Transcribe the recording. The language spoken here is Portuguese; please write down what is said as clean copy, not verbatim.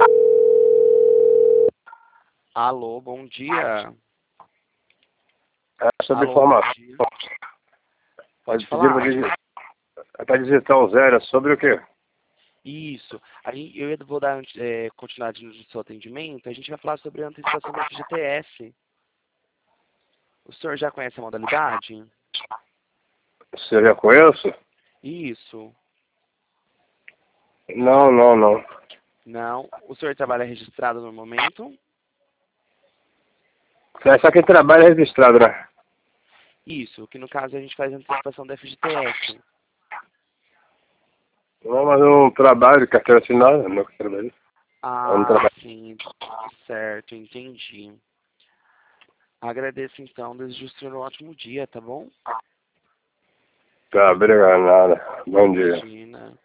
Alô, bom dia. É sobre Alô, bom informação. dia. Pode Pode pedir falar. para digitar o zero. É sobre o quê? Isso. Vou dar continuidade no seu atendimento. A gente vai falar sobre a antecipação da FGTS. O senhor já conhece a modalidade? Você já conhece? Isso. Não. Não. O senhor trabalha registrado no momento? É só quem trabalha registrado, né? Isso. Que no caso a gente faz a antecipação da FGTS. Não, mas eu trabalho, carteira assinada, não que trabalho. Eu não Ah, trabalho. sim. Certo, entendi. Agradeço então. Desejo o senhor um ótimo dia, tá bom? Tá, obrigado, nada. Bom dia. Imagina.